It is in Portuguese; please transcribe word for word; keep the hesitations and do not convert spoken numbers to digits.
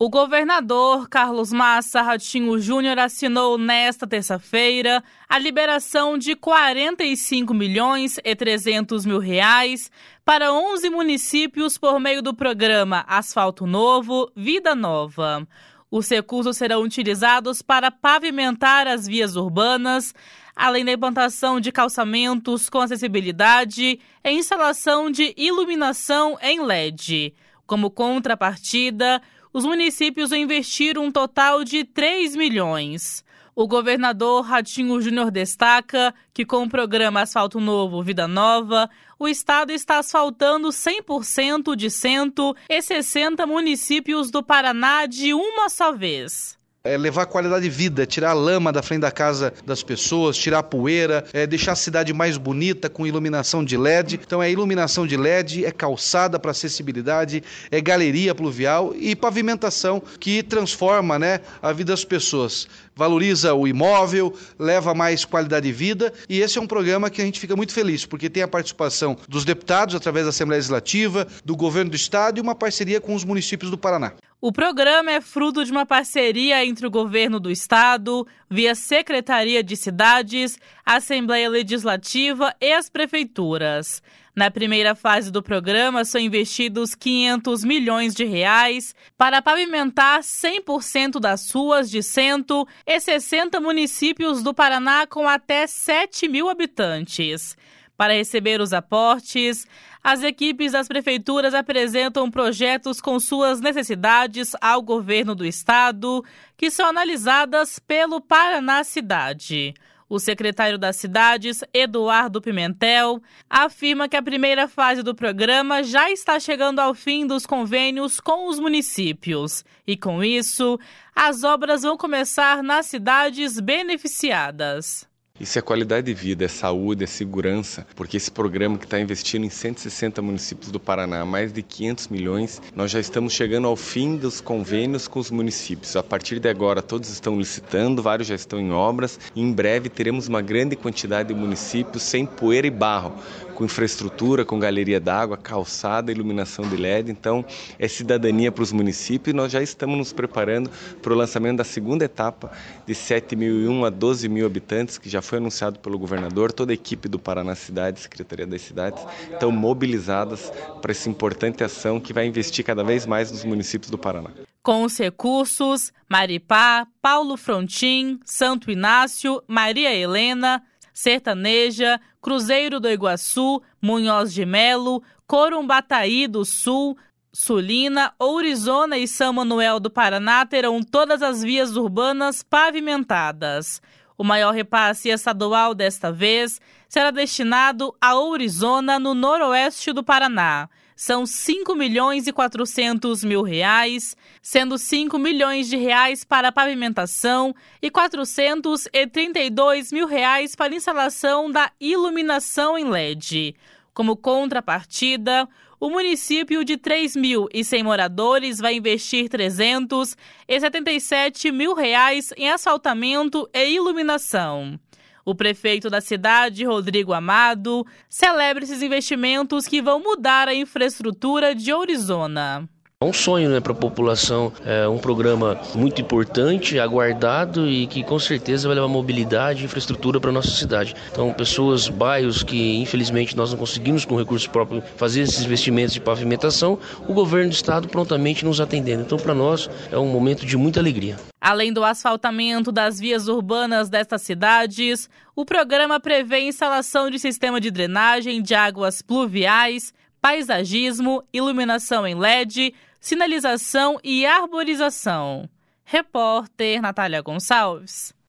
O governador Carlos Massa Ratinho Júnior assinou nesta terça-feira a liberação de quarenta e cinco milhões e trezentos mil reais para onze municípios por meio do programa Asfalto Novo, Vida Nova. Os recursos serão utilizados para pavimentar as vias urbanas, além da implantação de calçamentos com acessibilidade e instalação de iluminação em L E D. Como contrapartida, os municípios investiram um total de três milhões. O governador Ratinho Júnior destaca que com o programa Asfalto Novo, Vida Nova, o estado está asfaltando cem por cento de cento e sessenta municípios do Paraná de uma só vez. É levar qualidade de vida, tirar a lama da frente da casa das pessoas, tirar a poeira, é deixar a cidade mais bonita com iluminação de L E D. Então é iluminação de L E D, é calçada para acessibilidade, é galeria pluvial e pavimentação que transforma, né, a vida das pessoas. Valoriza o imóvel, leva mais qualidade de vida e esse é um programa que a gente fica muito feliz, porque tem a participação dos deputados através da Assembleia Legislativa, do governo do estado e uma parceria com os municípios do Paraná. O programa é fruto de uma parceria entre o governo do estado, via Secretaria de Cidades, Assembleia Legislativa e as prefeituras. Na primeira fase do programa, são investidos quinhentos milhões de reais para pavimentar cem por cento das ruas de cento e sessenta municípios do Paraná com até sete mil habitantes. Para receber os aportes, as equipes das prefeituras apresentam projetos com suas necessidades ao governo do estado, que são analisadas pelo Paraná Cidade. O secretário das Cidades, Eduardo Pimentel, afirma que a primeira fase do programa já está chegando ao fim dos convênios com os municípios. E com isso, as obras vão começar nas cidades beneficiadas. Isso é qualidade de vida, é saúde, é segurança, porque esse programa que está investindo em cento e sessenta municípios do Paraná, mais de quinhentos milhões, nós já estamos chegando ao fim dos convênios com os municípios. A partir de agora, todos estão licitando, vários já estão em obras, e em breve teremos uma grande quantidade de municípios sem poeira e barro, com infraestrutura, com galeria d'água, calçada, iluminação de L E D. Então, é cidadania para os municípios e nós já estamos nos preparando para o lançamento da segunda etapa de sete mil e um a doze mil habitantes, que já foi anunciado pelo governador. Toda a equipe do Paraná Cidade, Secretaria das Cidades, estão mobilizadas para essa importante ação que vai investir cada vez mais nos municípios do Paraná. Com os recursos, Maripá, Paulo Frontin, Santo Inácio, Maria Helena, Sertaneja, Cruzeiro do Iguaçu, Munhoz de Melo, Corumbataí do Sul, Sulina, Ourizona e São Manuel do Paraná terão todas as vias urbanas pavimentadas. O maior repasse estadual desta vez será destinado a Ourizona, no noroeste do Paraná. São cinco milhões e quatrocentos mil reais, sendo cinco milhões de reais para pavimentação e quatrocentos e trinta e dois mil reais para instalação da iluminação em L E D. Como contrapartida, o município de três mil e cem moradores vai investir trezentos e setenta e sete mil reais em asfaltamento e iluminação. O prefeito da cidade, Rodrigo Amado, celebra esses investimentos que vão mudar a infraestrutura de Ourizona. É um sonho, né, para a população, é um programa muito importante, aguardado e que com certeza vai levar mobilidade e infraestrutura para a nossa cidade. Então, pessoas, bairros que infelizmente nós não conseguimos com recursos próprios fazer esses investimentos de pavimentação, o governo do estado prontamente nos atendendo. Então, para nós é um momento de muita alegria. Além do asfaltamento das vias urbanas destas cidades, o programa prevê a instalação de sistema de drenagem de águas pluviais, paisagismo, iluminação em L E D, sinalização e arborização. Repórter Natália Gonçalves.